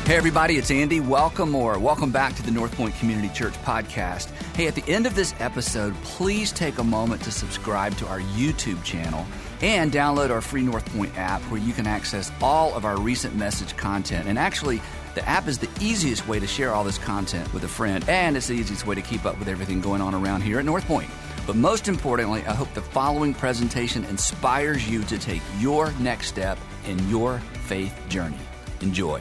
Hey everybody, it's Andy. Welcome back to the North Point Community Church podcast. Hey, at the end of this episode, please take a moment to subscribe to our YouTube channel and download our free North Point app where you can access all of our recent message content. And actually, the app is the easiest way to share all this content with a friend, and it's the easiest way to keep up with everything going on around here at North Point. But most importantly, I hope the following presentation inspires you to take your next step in your faith journey. Enjoy.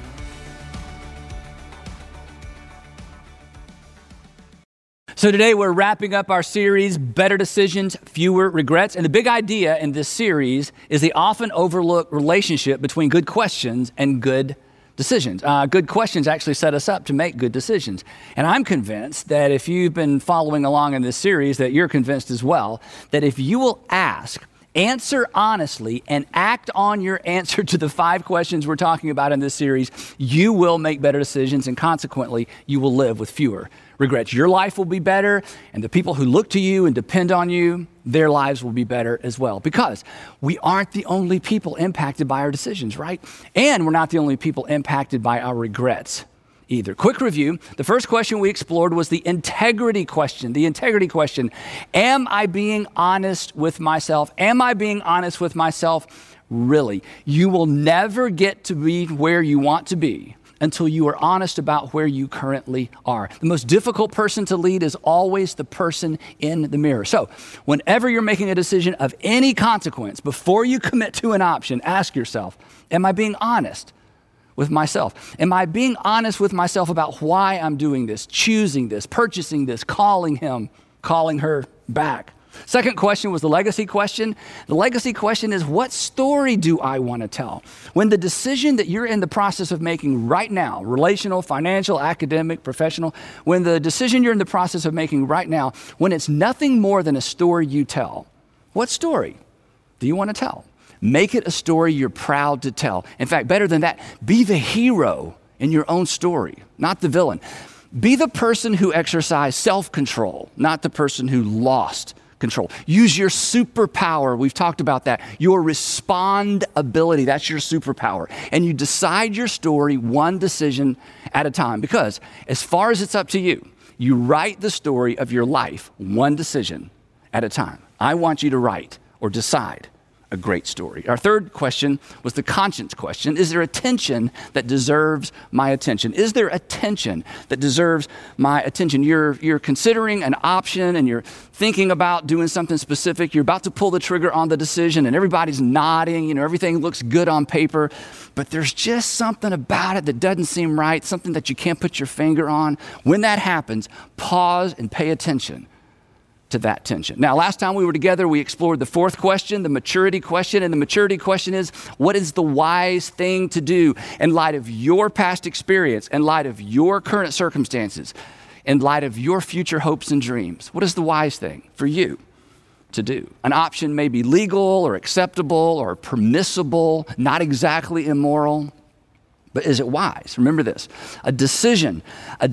So today we're wrapping up our series, Better Decisions, Fewer Regrets. And the big idea in this series is the often overlooked relationship between good questions and good decisions. Good questions actually set us up to make good decisions. And I'm convinced that if you've been following along in this series, that you're convinced as well, that if you will ask, answer honestly, and act on your answer to the 5 questions we're talking about in this series, you will make better decisions, and consequently, you will live with fewer regrets. Your life will be better, and the people who look to you and depend on you, their lives will be better as well. Because we aren't the only people impacted by our decisions, right? And we're not the only people impacted by our regrets either. Quick review. The first question we explored was the integrity question. The integrity question. Am I being honest with myself? Am I being honest with myself? Really? You will never get to be where you want to be until you are honest about where you currently are. The most difficult person to lead is always the person in the mirror. So whenever you're making a decision of any consequence, before you commit to an option, ask yourself, am I being honest with myself? Am I being honest with myself about why I'm doing this, choosing this, purchasing this, calling him, calling her back? Second question was the legacy question. The legacy question is, what story do I want to tell? When the decision that you're in the process of making right now, relational, financial, academic, professional, when the decision you're in the process of making right now, when it's nothing more than a story you tell, what story do you want to tell? Make it a story you're proud to tell. In fact, better than that, be the hero in your own story, not the villain. Be the person who exercised self-control, not the person who lost control. Use your superpower. We've talked about that. Your respond ability. That's your superpower. And you decide your story one decision at a time, because as far as it's up to you, you write the story of your life one decision at a time. I want you to write or decide a great story. Our third question was the conscience question. Is there a tension that deserves my attention? Is there a tension that deserves my attention? You're considering an option and you're thinking about doing something specific. You're about to pull the trigger on the decision and everybody's nodding. Everything looks good on paper, but there's just something about it that doesn't seem right, something that you can't put your finger on. When that happens, pause and pay attention to that tension. Now, last time we were together, we explored the fourth question, the maturity question. And the maturity question is, what is the wise thing to do in light of your past experience, in light of your current circumstances, in light of your future hopes and dreams? What is the wise thing for you to do? An option may be legal or acceptable or permissible, not exactly immoral, but is it wise? Remember this, a decision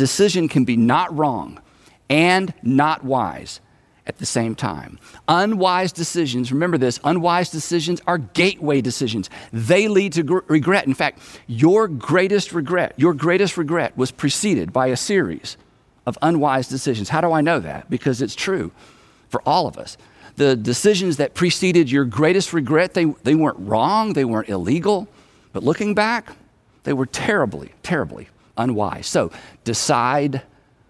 can be not wrong and not wise at the same time. Unwise decisions, remember this, unwise decisions are gateway decisions. They lead to regret. In fact, your greatest regret was preceded by a series of unwise decisions. How do I know that? Because it's true for all of us. The decisions that preceded your greatest regret, they weren't wrong, they weren't illegal, but looking back, they were terribly, terribly unwise. So decide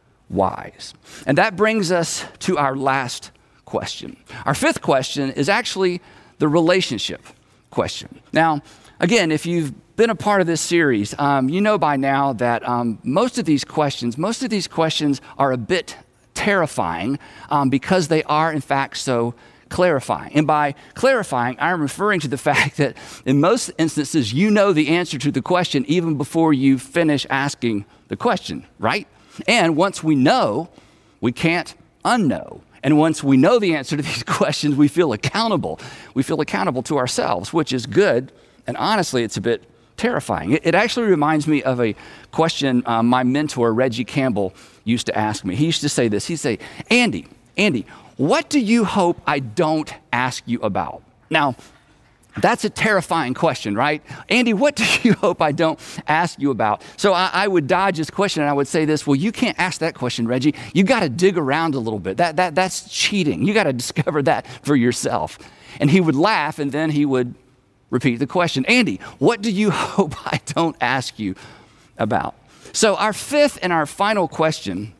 wise. And that brings us to our last question. Our fifth question is actually the relationship question. Now, again, if you've been a part of this series, you know by now that most of these questions are a bit terrifying because they are, in fact, so clarifying. And by clarifying, I'm referring to the fact that in most instances, you know the answer to the question even before you finish asking the question, right? And once we know, we can't unknow. And once we know the answer to these questions, we feel accountable. We feel accountable to ourselves, which is good. And honestly, it's a bit terrifying. It actually reminds me of a question my mentor, Reggie Campbell, used to ask me. He used to say this. He'd say, Andy, what do you hope I don't ask you about? Now, That's a terrifying question, right? Andy, what do you hope I don't ask you about? So I would dodge this question and I would say this, well, you can't ask that question, Reggie. You got to dig around a little bit. That's cheating. You got to discover that for yourself. And he would laugh and then he would repeat the question. Andy, what do you hope I don't ask you about? So our fifth and our final question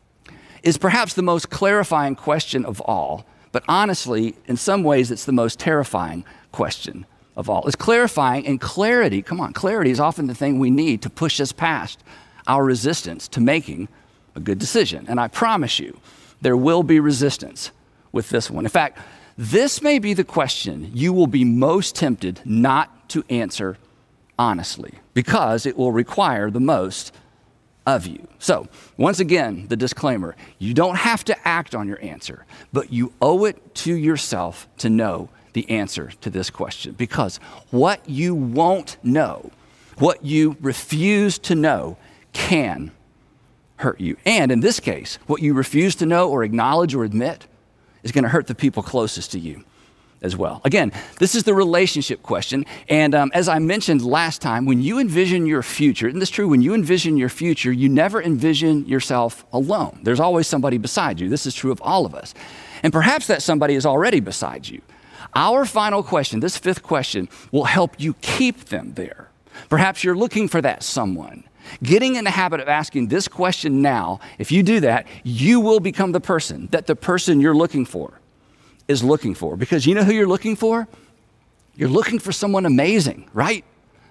is perhaps the most clarifying question of all. But honestly, in some ways, it's the most terrifying question of all. It's clarifying, and clarity, come on, clarity is often the thing we need to push us past our resistance to making a good decision. And I promise you, there will be resistance with this one. In fact, this may be the question you will be most tempted not to answer honestly, because it will require the most of you. So, once again, the disclaimer, you don't have to act on your answer, but you owe it to yourself to know the answer to this question, because what you won't know, what you refuse to know, can hurt you. And in this case, what you refuse to know or acknowledge or admit is going to hurt the people closest to you as well. Again, this is the relationship question. And as I mentioned last time, when you envision your future, isn't this true? When you envision your future, you never envision yourself alone. There's always somebody beside you. This is true of all of us. And perhaps that somebody is already beside you. Our final question, this fifth question, will help you keep them there. Perhaps you're looking for that someone. Getting in the habit of asking this question now, if you do that, you will become the person that the person you're looking for is looking for. Because you know who you're looking for? You're looking for someone amazing, right?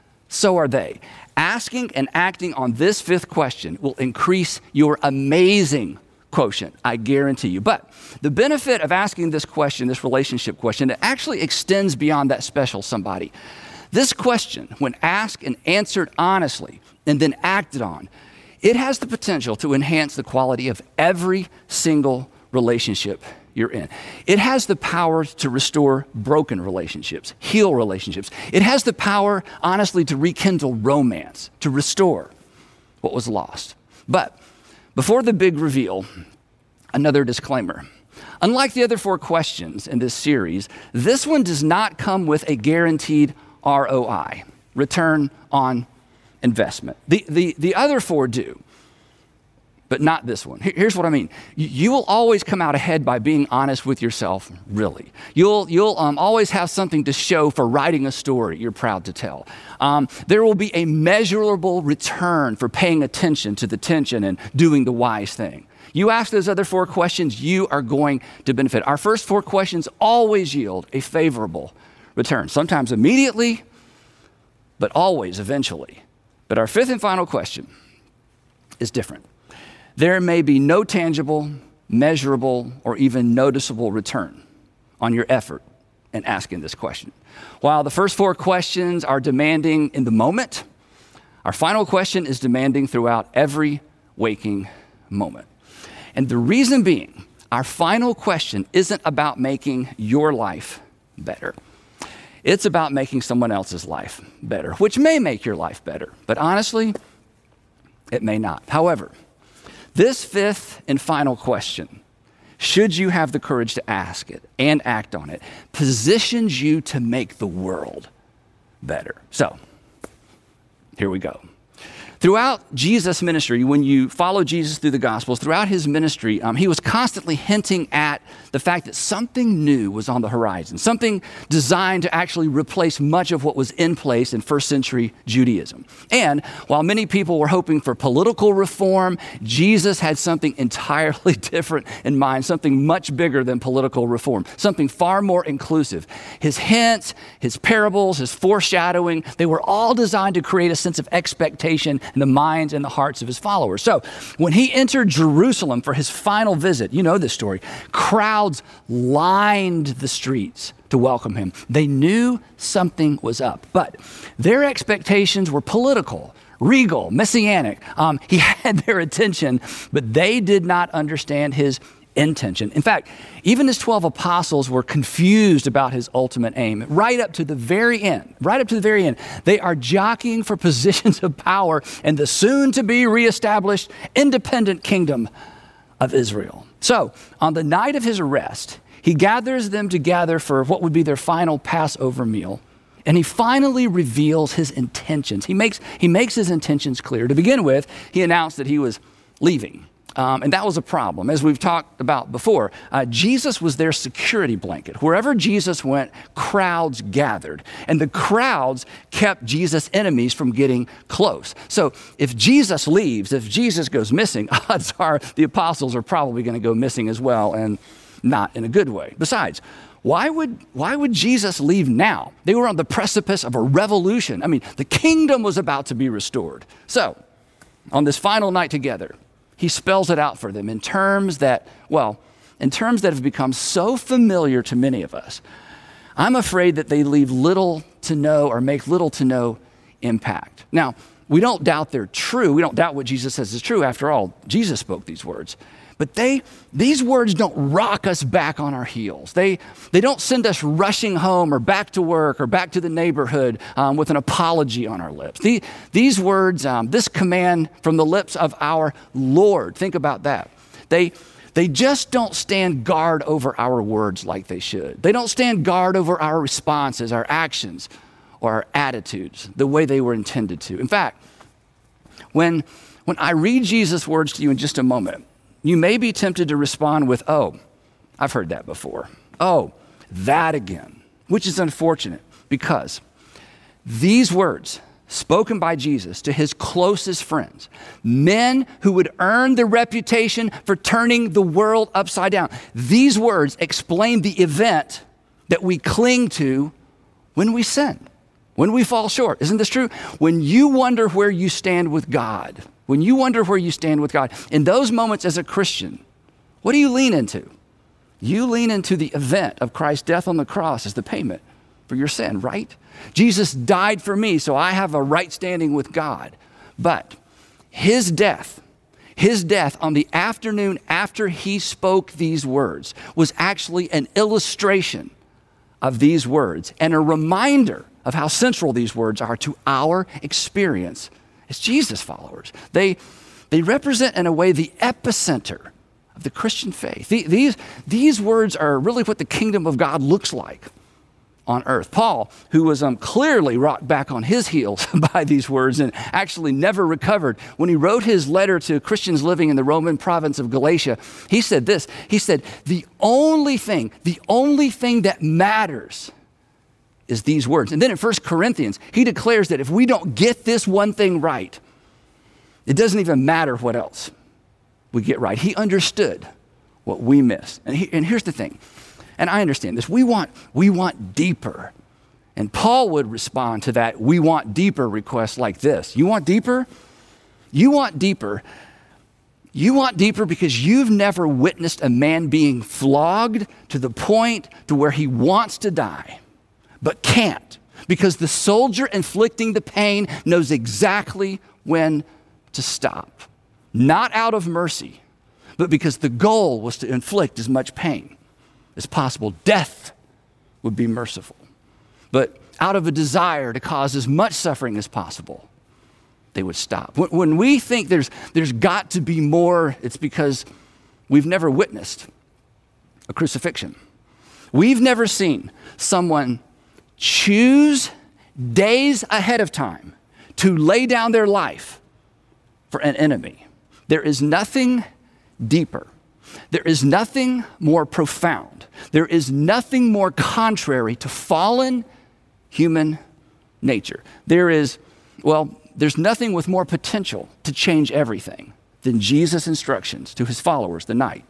So are they. Asking and acting on this fifth question will increase your amazing quotient, I guarantee you. But the benefit of asking this question, this relationship question, it actually extends beyond that special somebody. This question, when asked and answered honestly and then acted on, it has the potential to enhance the quality of every single relationship you're in. It has the power to restore broken relationships, heal relationships. It has the power, honestly, to rekindle romance, to restore what was lost. But before the big reveal, another disclaimer. Unlike the other four questions in this series, this one does not come with a guaranteed ROI, return on investment. The other four do, but not this one. Here's what I mean. You will always come out ahead by being honest with yourself, really. You'll always have something to show for writing a story you're proud to tell. There will be a measurable return for paying attention to the tension and doing the wise thing. You ask those other four questions, you are going to benefit. Our first four questions always yield a favorable return, sometimes immediately, but always eventually. But our fifth and final question is different. There may be no tangible, measurable, or even noticeable return on your effort in asking this question. While the first four questions are demanding in the moment, our final question is demanding throughout every waking moment. And the reason being, our final question isn't about making your life better. It's about making someone else's life better, which may make your life better, but honestly, it may not. However, this fifth and final question, should you have the courage to ask it and act on it, positions you to make the world better. So, here we go. Throughout Jesus' ministry, when you follow Jesus through the Gospels, throughout his ministry, he was constantly hinting at the fact that something new was on the horizon, something designed to actually replace much of what was in place in first century Judaism. And while many people were hoping for political reform, Jesus had something entirely different in mind, something much bigger than political reform, something far more inclusive. His hints, his parables, his foreshadowing, they were all designed to create a sense of expectation in the minds and the hearts of his followers. So when he entered Jerusalem for his final visit, you know this story, crowds lined the streets to welcome him. They knew something was up, but their expectations were political, regal, messianic. He had their attention, but they did not understand his intention. In fact, even his 12 apostles were confused about his ultimate aim. Right up to the very end, they are jockeying for positions of power in the soon-to-be reestablished independent kingdom of Israel. So, on the night of his arrest, he gathers them together for what would be their final Passover meal, And he finally reveals his intentions. He makes his intentions clear. To begin with, he announced that he was leaving. And that was a problem. As we've talked about before, Jesus was their security blanket. Wherever Jesus went, crowds gathered. And the crowds kept Jesus' enemies from getting close. So if Jesus leaves, if Jesus goes missing, odds are the apostles are probably going to go missing as well, and not in a good way. Besides, why would Jesus leave now? They were on the precipice of a revolution. I mean, the kingdom was about to be restored. So on this final night together, he spells it out for them in terms that have become so familiar to many of us. I'm afraid that they leave little to no or make little to no impact. Now, we don't doubt they're true. We don't doubt what Jesus says is true. After all, Jesus spoke these words. But these words don't rock us back on our heels. They don't send us rushing home or back to work or back to the neighborhood with an apology on our lips. These words, this command from the lips of our Lord, think about that. They just don't stand guard over our words like they should. They don't stand guard over our responses, our actions, or our attitudes the way they were intended to. In fact, when I read Jesus' words to you in just a moment, you may be tempted to respond with, "Oh, I've heard that before. Oh, that again," which is unfortunate because these words spoken by Jesus to his closest friends, men who would earn the reputation for turning the world upside down, these words explain the event that we cling to when we sin, when we fall short. Isn't this true? When you wonder where you stand with God, in those moments as a Christian, what do you lean into? You lean into the event of Christ's death on the cross as the payment for your sin, right? Jesus died for me, so I have a right standing with God. But his death on the afternoon after he spoke these words was actually an illustration of these words and a reminder of how central these words are to our experience as Jesus followers. They represent, in a way, the epicenter of the Christian faith. These words are really what the kingdom of God looks like on earth. Paul, who was clearly rocked back on his heels by these words and actually never recovered, when he wrote his letter to Christians living in the Roman province of Galatia, he said this. He said, the only thing that matters is these words. And then in 1 Corinthians, he declares that if we don't get this one thing right, it doesn't even matter what else we get right. He understood what we missed. And here's the thing, and I understand this, we want deeper. And Paul would respond to that, we want deeper request like this. You want deeper? You want deeper. You want deeper because you've never witnessed a man being flogged to the point to where he wants to die, but can't, because the soldier inflicting the pain knows exactly when to stop. Not out of mercy, but because the goal was to inflict as much pain as possible. Death would be merciful, but out of a desire to cause as much suffering as possible, they would stop. When we think there's got to be more, it's because we've never witnessed a crucifixion. We've never seen someone choose days ahead of time to lay down their life for an enemy. There is nothing deeper. There is nothing more profound. There is nothing more contrary to fallen human nature. There's nothing with more potential to change everything than Jesus' instructions to his followers the night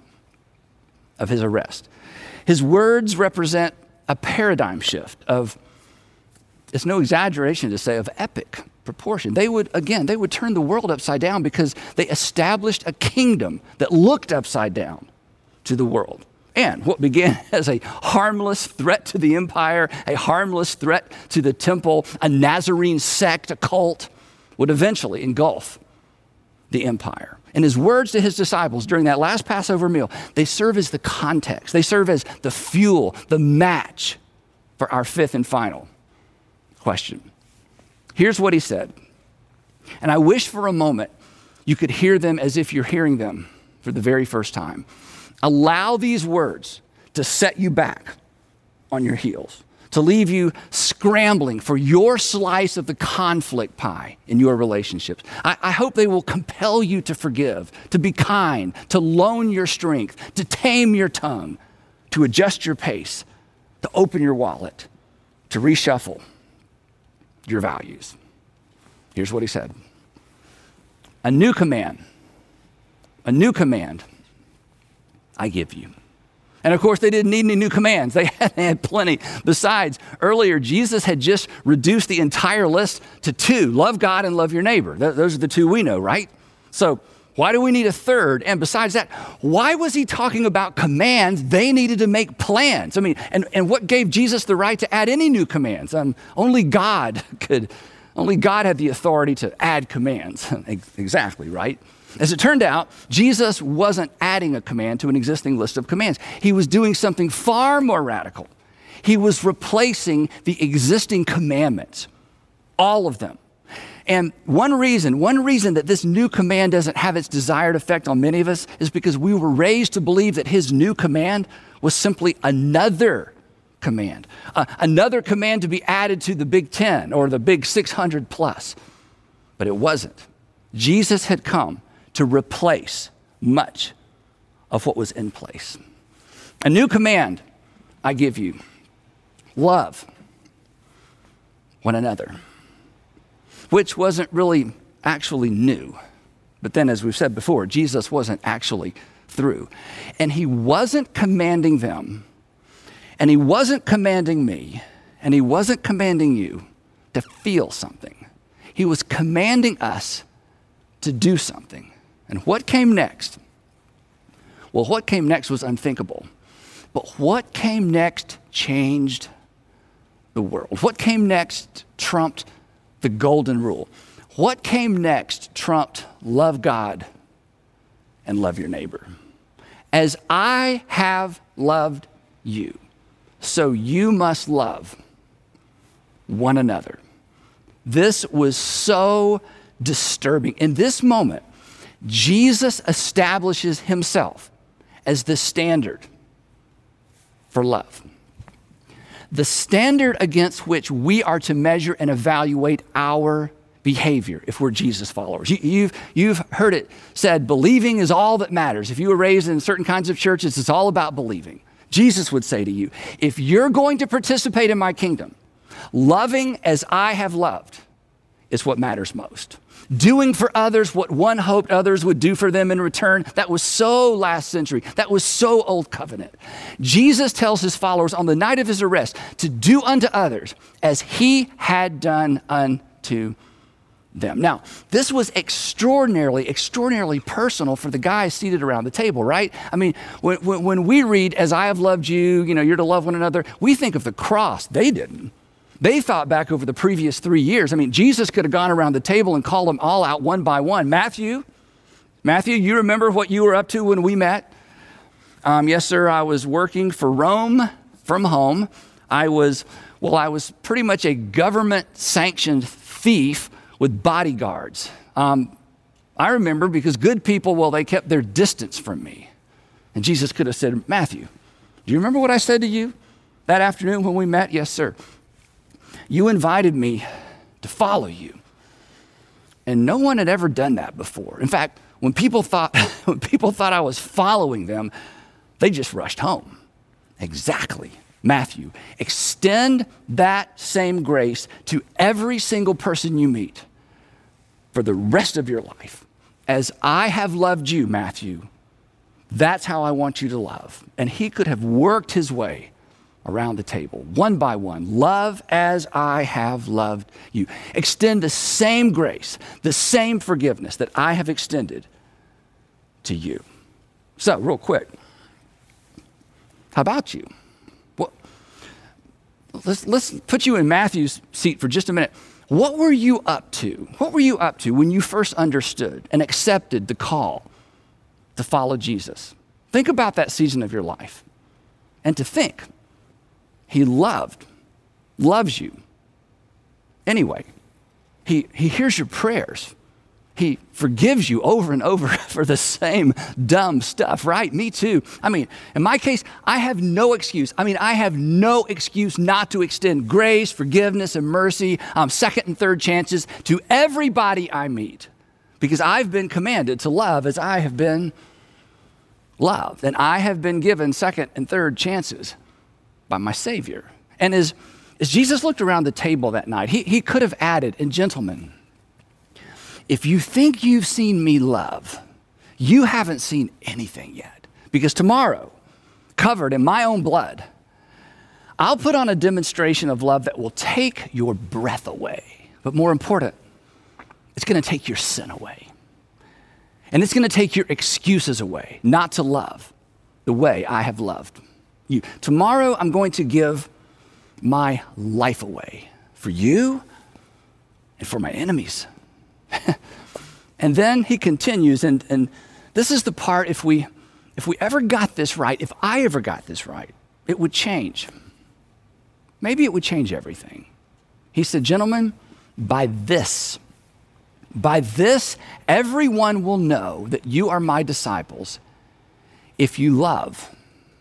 of his arrest. His words represent a paradigm shift of, it's no exaggeration to say, of epic proportion. They would turn the world upside down because they established a kingdom that looked upside down to the world. And what began as a harmless threat to the empire, a harmless threat to the temple, a Nazarene sect, a cult, would eventually engulf the empire. And his words to his disciples during that last Passover meal, they serve as the context. They serve as the fuel, the match for our fifth and final question. Here's what he said. And I wish for a moment you could hear them as if you're hearing them for the very first time. Allow these words to set you back on your heels. to leave you scrambling for your slice of the conflict pie in your relationships. I hope they will compel you to forgive, to be kind, to loan your strength, to tame your tongue, to adjust your pace, to open your wallet, to reshuffle your values. Here's what he said. A new command I give you. And of course, they didn't need any new commands. They had plenty. Besides, earlier, Jesus had just reduced the entire list to 2. Love God and love your neighbor. Those are the 2 we know, right? So why do we need a third? And besides that, why was he talking about commands? They needed to make plans. I mean, and what gave Jesus the right to add any new commands? Only God had the authority to add commands. Exactly, right? As it turned out, Jesus wasn't adding a command to an existing list of commands. He was doing something far more radical. He was replacing the existing commandments, all of them. And one reason that this new command doesn't have its desired effect on many of us is because we were raised to believe that his new command was simply another command to be added to the Big 10 or the Big 600 plus. But it wasn't. Jesus had come to replace much of what was in place. A new command I give you: love one another, which wasn't really actually new. But then, as we've said before, Jesus wasn't actually through. And he wasn't commanding them, and he wasn't commanding me, and he wasn't commanding you to feel something. He was commanding us to do something. And what came next? Well, what came next was unthinkable. But what came next changed the world. What came next trumped the golden rule. What came next trumped love God and love your neighbor. As I have loved you, so you must love one another. This was so disturbing. In this moment, Jesus establishes himself as the standard for love. The standard against which we are to measure and evaluate our behavior if we're Jesus followers. You've heard it said, believing is all that matters. If you were raised in certain kinds of churches, it's all about believing. Jesus would say to you, if you're going to participate in my kingdom, loving as I have loved is what matters most. Doing for others what one hoped others would do for them in return, that was so last century. That was so old covenant. Jesus tells his followers on the night of his arrest to do unto others as he had done unto them. Now, this was extraordinarily personal for the guys seated around the table, right? I mean, when we read, as I have loved you, you're to love one another, we think of the cross. They didn't. They thought back over the previous 3 years. I mean, Jesus could have gone around the table and called them all out one by one. Matthew, you remember what you were up to when we met? Yes, sir, I was working for Rome from home. I was pretty much a government-sanctioned thief with bodyguards. I remember because good people, they kept their distance from me. And Jesus could have said, Matthew, do you remember what I said to you that afternoon when we met? Yes, sir. You invited me to follow you. And no one had ever done that before. In fact, when people thought I was following them, they just rushed home. Exactly. Matthew, extend that same grace to every single person you meet for the rest of your life. As I have loved you, Matthew, that's how I want you to love. And he could have worked his way around the table, one by one. Love as I have loved you. Extend the same grace, the same forgiveness that I have extended to you. So, real quick, how about you? Well, let's put you in Matthew's seat for just a minute. What were you up to? What were you up to when you first understood and accepted the call to follow Jesus? Think about that season of your life. And to think, he loves you. Anyway, he hears your prayers. He forgives you over and over for the same dumb stuff, right? Me too. I mean, in my case, I have no excuse. I have no excuse not to extend grace, forgiveness, and mercy, second and third chances to everybody I meet, because I've been commanded to love as I have been loved, and I have been given second and third chances by my Savior. And as Jesus looked around the table that night, he could have added, and gentlemen, if you think you've seen me love, you haven't seen anything yet. Because tomorrow, covered in my own blood, I'll put on a demonstration of love that will take your breath away. But more important, it's going to take your sin away. And it's going to take your excuses away not to love the way I have loved you. Tomorrow, I'm going to give my life away for you and for my enemies. And then he continues, and this is the part, if we ever got this right, if I ever got this right, it would change. Maybe it would change everything. He said, gentlemen, by this, everyone will know that you are my disciples if you love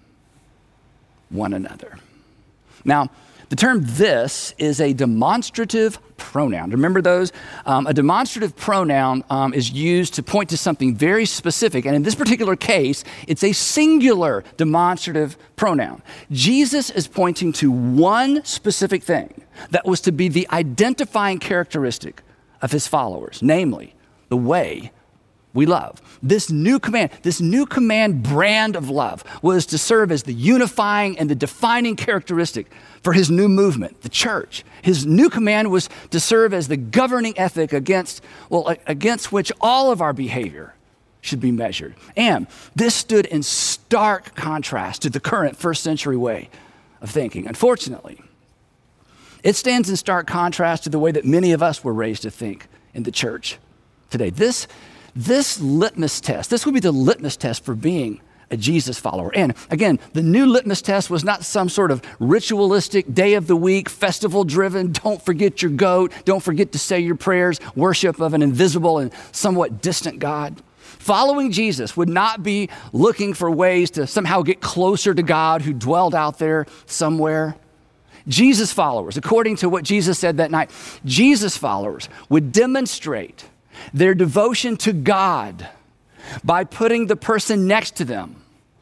one another. Now, the term "this" is a demonstrative pronoun. Remember those? A demonstrative pronoun is used to point to something very specific. And in this particular case, it's a singular demonstrative pronoun. Jesus is pointing to one specific thing that was to be the identifying characteristic of his followers, namely the way we love. This new command brand of love was to serve as the unifying and the defining characteristic for his new movement, the church. His new command was to serve as the governing ethic against which all of our behavior should be measured. And this stood in stark contrast to the current first century way of thinking. Unfortunately, it stands in stark contrast to the way that many of us were raised to think in the church today. This litmus test, this would be the litmus test for being a Jesus follower. And again, the new litmus test was not some sort of ritualistic day of the week, festival driven, don't forget your goat, don't forget to say your prayers, worship of an invisible and somewhat distant God. Following Jesus would not be looking for ways to somehow get closer to God who dwelled out there somewhere. Jesus followers, according to what Jesus said that night, Jesus followers would demonstrate their devotion to God by putting the person next to them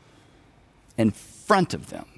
in front of them,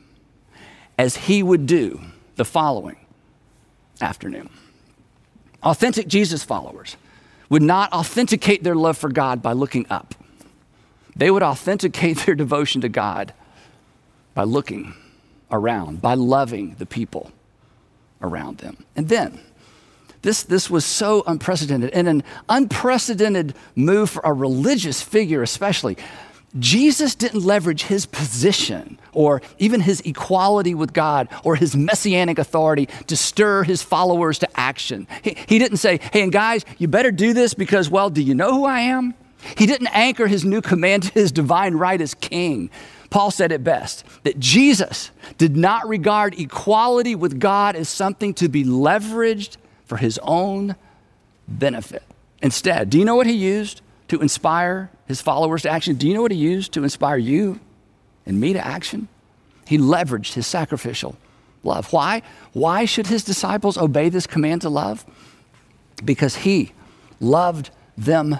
as he would do the following afternoon. Authentic Jesus followers would not authenticate their love for God by looking up. They would authenticate their devotion to God by looking around, by loving the people around them. And then, this was so unprecedented, and an unprecedented move for a religious figure especially. Jesus didn't leverage his position or even his equality with God or his messianic authority to stir his followers to action. He didn't say, hey, and guys, you better do this because, well, do you know who I am? He didn't anchor his new command to his divine right as king. Paul said it best, that Jesus did not regard equality with God as something to be leveraged for his own benefit. Instead, do you know what he used to inspire his followers to action? Do you know what he used to inspire you and me to action? He leveraged his sacrificial love. Why? Why should his disciples obey this command to love? Because he loved them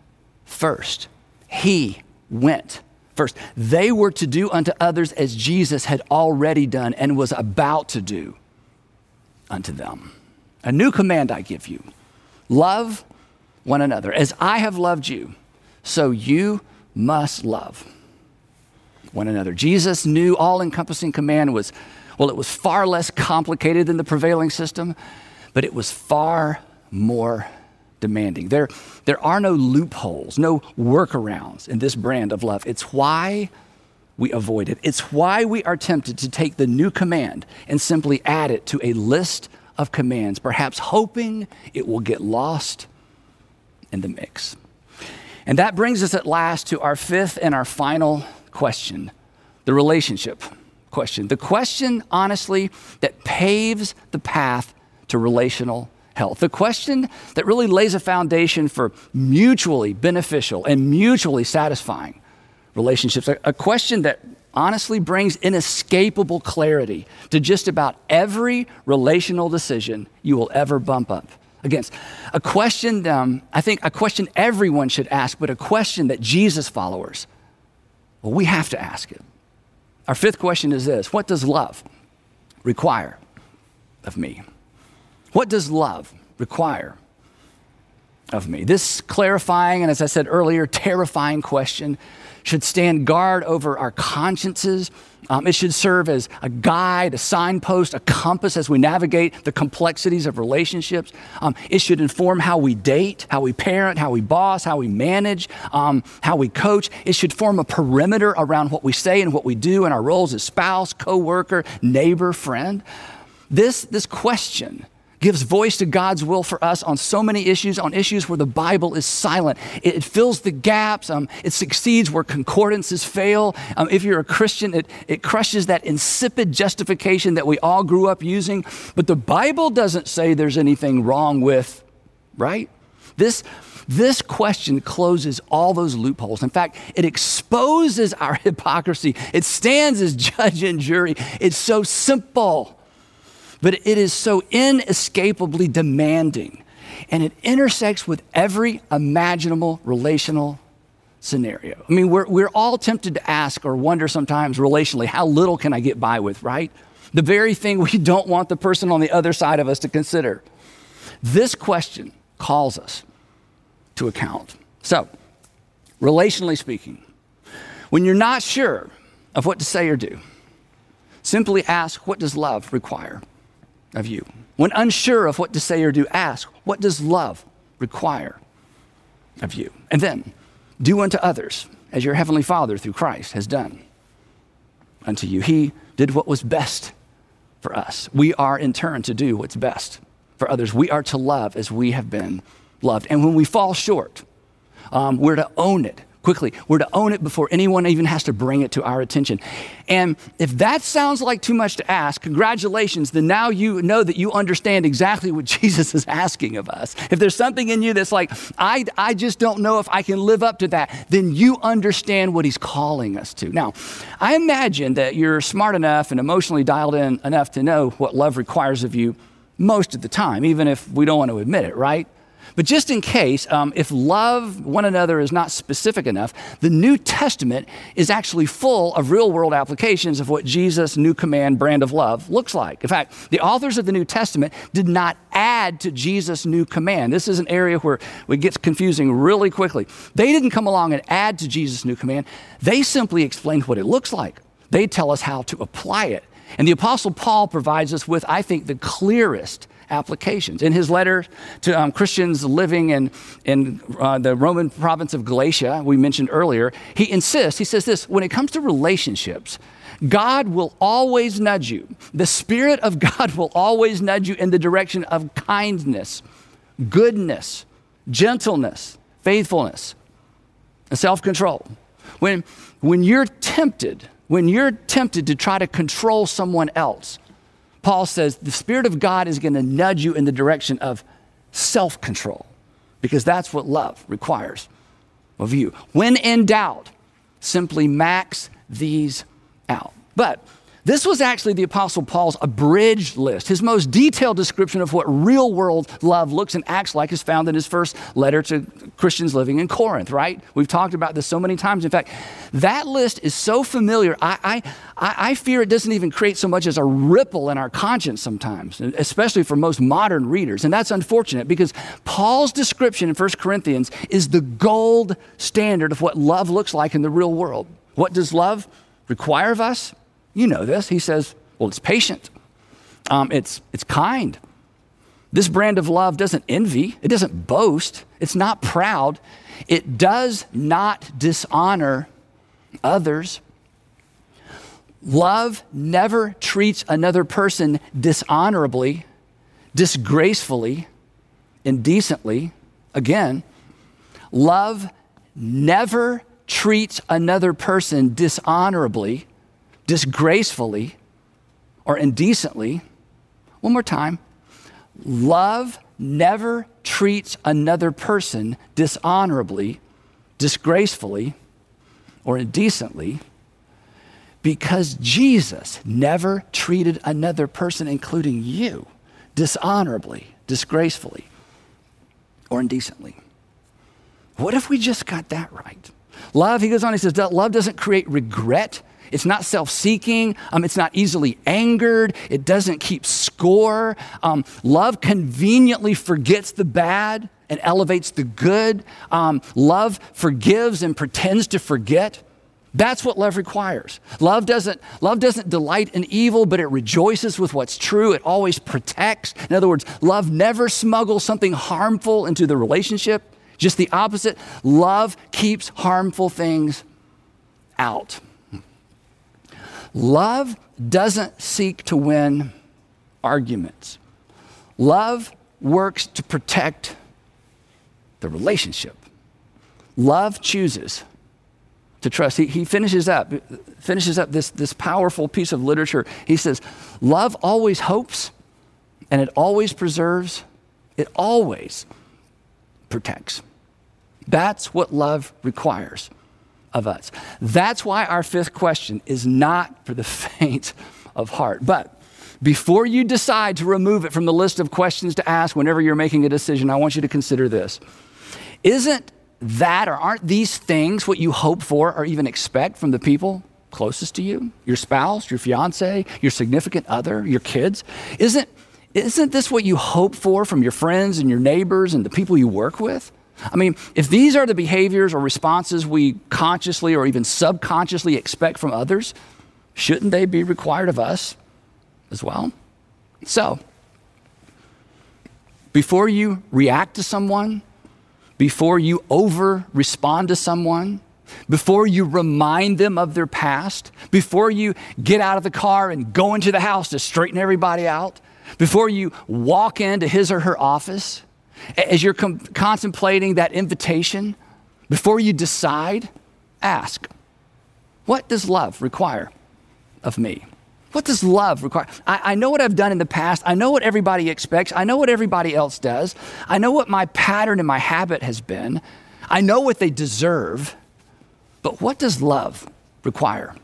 first. He went first. They were to do unto others as Jesus had already done and was about to do unto them. A new command I give you, love one another. As I have loved you, so you must love one another. Jesus' new all-encompassing command was far less complicated than the prevailing system, but it was far more demanding. There are no loopholes, no workarounds in this brand of love. It's why we avoid it. It's why we are tempted to take the new command and simply add it to a list of commands, perhaps hoping it will get lost in the mix. And that brings us at last to our fifth and our final question, the relationship question. The question, honestly, that paves the path to relational health, the question that really lays a foundation for mutually beneficial and mutually satisfying relationships, a question that honestly brings inescapable clarity to just about every relational decision you will ever bump up against. A question, I think a question everyone should ask, but a question that Jesus followers, well, we have to ask it. Our fifth question is this: what does love require of me? What does love require of me? This clarifying and, as I said earlier, terrifying question should stand guard over our consciences. It should serve as a guide, a signpost, a compass as we navigate the complexities of relationships. It should inform how we date, how we parent, how we boss, how we manage, how we coach. It should form a perimeter around what we say and what we do in our roles as spouse, coworker, neighbor, friend. This question gives voice to God's will for us on so many issues, on issues where the Bible is silent. It fills the gaps. It succeeds where concordances fail. If you're a Christian, it crushes that insipid justification that we all grew up using. But the Bible doesn't say there's anything wrong with, right? This question closes all those loopholes. In fact, it exposes our hypocrisy. It stands as judge and jury. It's so simple, but it is so inescapably demanding, and it intersects with every imaginable relational scenario. I mean, we're all tempted to ask or wonder sometimes relationally, how little can I get by with, right? The very thing we don't want the person on the other side of us to consider. This question calls us to account. So, relationally speaking, when you're not sure of what to say or do, simply ask, what does love require of you? When unsure of what to say or do, ask, what does love require of you? And then do unto others as your heavenly Father through Christ has done unto you. He did what was best for us. We are in turn to do what's best for others. We are to love as we have been loved. And when we fall short, we're to own it quickly. We're to own it before anyone even has to bring it to our attention. And if that sounds like too much to ask, congratulations, then now you know that you understand exactly what Jesus is asking of us. If there's something in you that's like, I just don't know if I can live up to that, then you understand what he's calling us to. Now, I imagine that you're smart enough and emotionally dialed in enough to know what love requires of you most of the time, even if we don't want to admit it, right? But just in case, if love one another is not specific enough, the New Testament is actually full of real-world applications of what Jesus' new command brand of love looks like. In fact, the authors of the New Testament did not add to Jesus' new command. This is an area where it gets confusing really quickly. They didn't come along and add to Jesus' new command. They simply explained what it looks like. They tell us how to apply it. And the Apostle Paul provides us with, I think, the clearest applications. In his letter to Christians living in the Roman province of Galatia, we mentioned earlier, he insists, he says this: when it comes to relationships, God will always nudge you. The Spirit of God will always nudge you in the direction of kindness, goodness, gentleness, faithfulness, and self-control. When you're tempted to try to control someone else, Paul says the Spirit of God is going to nudge you in the direction of self-control, because that's what love requires of you. When in doubt, simply max these out. But this was actually the Apostle Paul's abridged list. His most detailed description of what real-world love looks and acts like is found in his first letter to Christians living in Corinth, right? We've talked about this so many times. In fact, that list is so familiar, I fear it doesn't even create so much as a ripple in our conscience sometimes, especially for most modern readers. And that's unfortunate, because Paul's description in 1 Corinthians is the gold standard of what love looks like in the real world. What does love require of us? You know this. He says, well, it's patient. It's kind. This brand of love doesn't envy. It doesn't boast. It's not proud. It does not dishonor others. Love never treats another person dishonorably, disgracefully, indecently. Again, love never treats another person dishonorably, disgracefully, or indecently. One more time. Love never treats another person dishonorably, disgracefully, or indecently because Jesus never treated another person, including you, dishonorably, disgracefully, or indecently. What if we just got that right? Love, he goes on, he says, love doesn't create regret. It's not self-seeking. It's not easily angered. It doesn't keep score. Love conveniently forgets the bad and elevates the good. Love forgives and pretends to forget. That's what love requires. Love doesn't delight in evil, but it rejoices with what's true. It always protects. In other words, love never smuggles something harmful into the relationship. Just the opposite. Love keeps harmful things out. Love doesn't seek to win arguments. Love works to protect the relationship. Love chooses to trust. He finishes up this powerful piece of literature. He says, love always hopes, and it always preserves. It always protects. That's what love requires of us. That's why our fifth question is not for the faint of heart. But before you decide to remove it from the list of questions to ask whenever you're making a decision, I want you to consider this. Isn't that, or aren't these things what you hope for or even expect from the people closest to you? Your spouse, your fiance, your significant other, your kids? Isn't this what you hope for from your friends and your neighbors and the people you work with? I mean, if these are the behaviors or responses we consciously or even subconsciously expect from others, shouldn't they be required of us as well? So, before you react to someone, before you over-respond to someone, before you remind them of their past, before you get out of the car and go into the house to straighten everybody out, before you walk into his or her office, as you're contemplating that invitation, before you decide, ask, what does love require of me? What does love require? I know what I've done in the past. I know what everybody expects. I know what everybody else does. I know what my pattern and my habit has been. I know what they deserve. But what does love require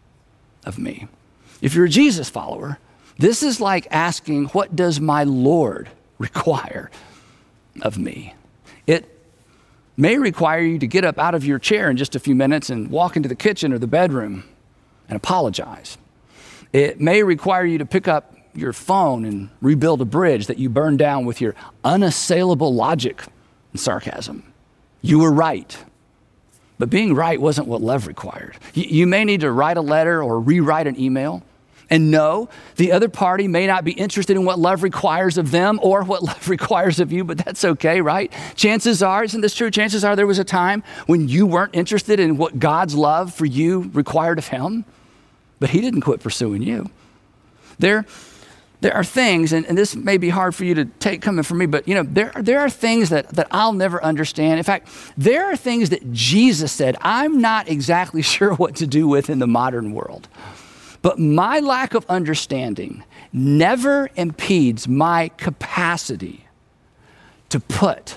of me? If you're a Jesus follower, this is like asking, what does my Lord require of me? It may require you to get up out of your chair in just a few minutes and walk into the kitchen or the bedroom and apologize. It may require you to pick up your phone and rebuild a bridge that you burned down with your unassailable logic and sarcasm. You were right, but being right wasn't what love required. You may need to write a letter or rewrite an email. And no, the other party may not be interested in what love requires of them or what love requires of you, but that's okay, right? Chances are, isn't this true? Chances are there was a time when you weren't interested in what God's love for you required of him, but he didn't quit pursuing you. There are things, and this may be hard for you to take coming from me, but there are things that I'll never understand. In fact, there are things that Jesus said I'm not exactly sure what to do with in the modern world. But my lack of understanding never impedes my capacity to put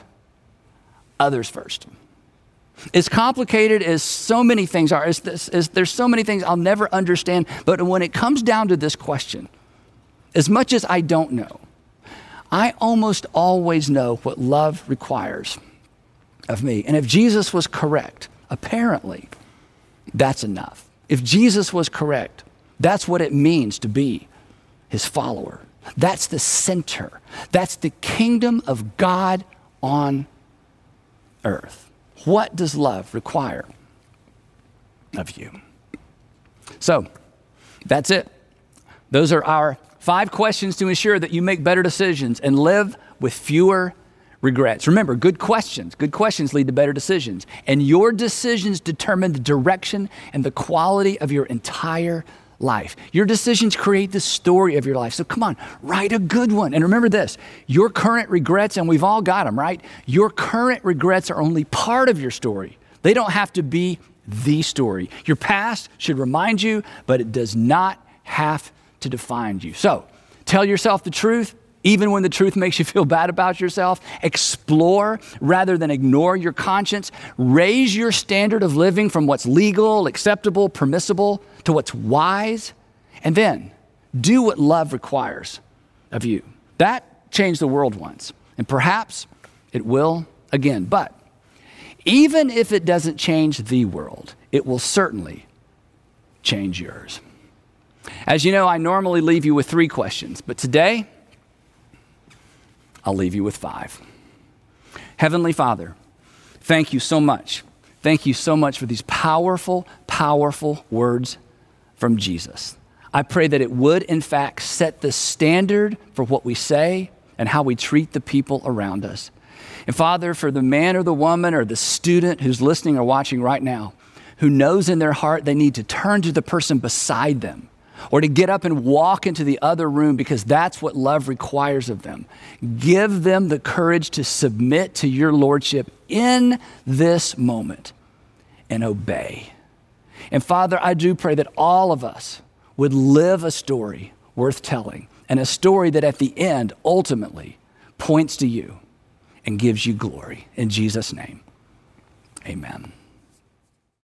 others first. As complicated as so many things are, as there's so many things I'll never understand, but when it comes down to this question, as much as I don't know, I almost always know what love requires of me. And if Jesus was correct, apparently, that's enough. If Jesus was correct, that's what it means to be his follower. That's the center. That's the kingdom of God on earth. What does love require of you? So, that's it. Those are our 5 questions to ensure that you make better decisions and live with fewer regrets. Remember, good questions lead to better decisions. And your decisions determine the direction and the quality of your entire life. Your decisions create the story of your life. So come on, write a good one. And remember this, your current regrets, and we've all got them, right? Your current regrets are only part of your story. They don't have to be the story. Your past should remind you, but it does not have to define you. So tell yourself the truth, Even when the truth makes you feel bad about yourself, explore rather than ignore your conscience. Raise your standard of living from what's legal, acceptable, permissible to what's wise. And then do what love requires of you. That changed the world once, and perhaps it will again. But even if it doesn't change the world, it will certainly change yours. As you know, I normally leave you with 3 questions, but today I'll leave you with 5. Heavenly Father, thank you so much. Thank you so much for these powerful, powerful words from Jesus. I pray that it would, in fact, set the standard for what we say and how we treat the people around us. And Father, for the man or the woman or the student who's listening or watching right now, who knows in their heart they need to turn to the person beside them, or to get up and walk into the other room because that's what love requires of them. Give them the courage to submit to your lordship in this moment and obey. And Father, I do pray that all of us would live a story worth telling, and a story that at the end ultimately points to you and gives you glory. In Jesus' name, amen.